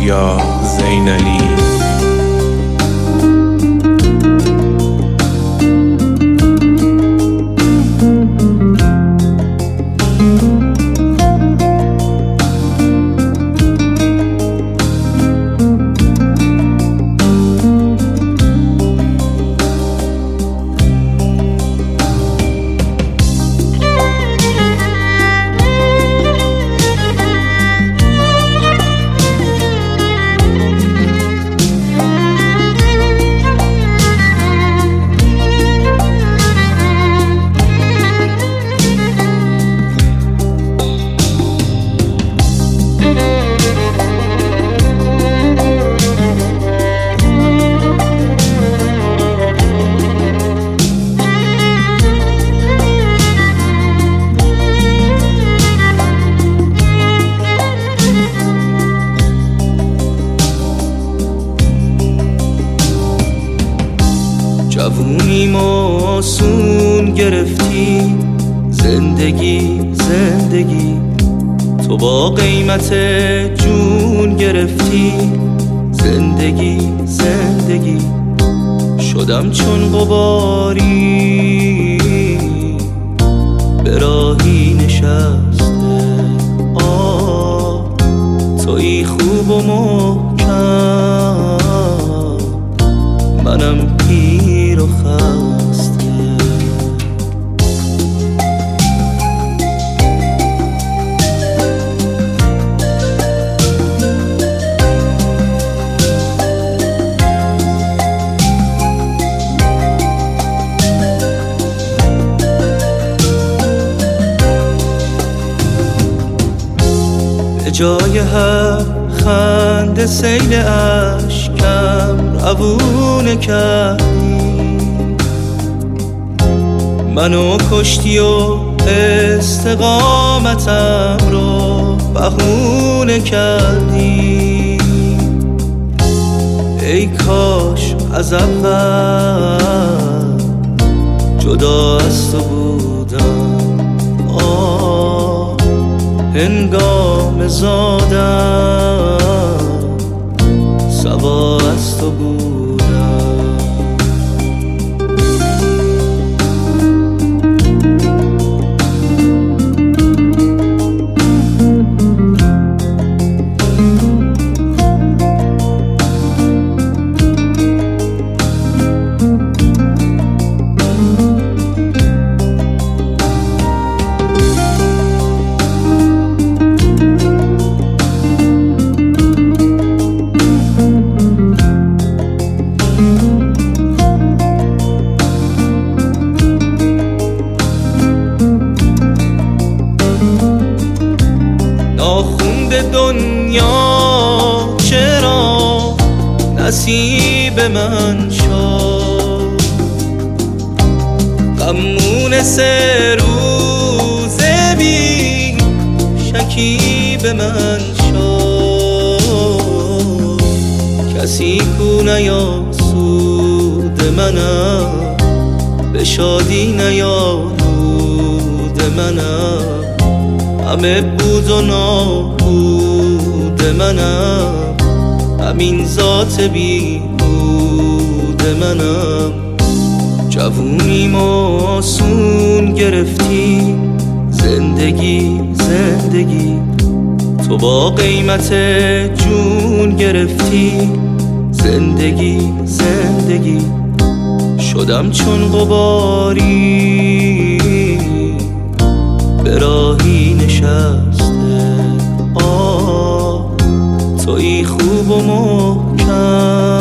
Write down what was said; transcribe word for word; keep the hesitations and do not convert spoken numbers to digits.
یا زین علی. جوونی آسون گرفتی زندگی زندگی، تو با قیمت جون گرفتی زندگی زندگی. شدم چون غباری به راهی نشسته، آه تویی خوب و محکم، منم پیر و خسته. به جای هر خنده سیل اشکم روونه کردی، منو کشتی و استقامتم رو بهونه کردی. ای کاش از اول جدا از تو بودم، آه هنگام زادم سوا از تو بودم. ناخوند دنیا چرا نصیب من شد، غمون سه روزه بی شکیب من شد. کسی کو نیاسود منم، به شادی نیالود منم، همه بود و نابود منم، همین ذات بیهود منم. جوونی آسون گرفتی زندگی زندگی، تو با قیمت جون گرفتی زندگی زندگی. شدم چون غباری به راهی نشسته، آه تویی خوب و محکم،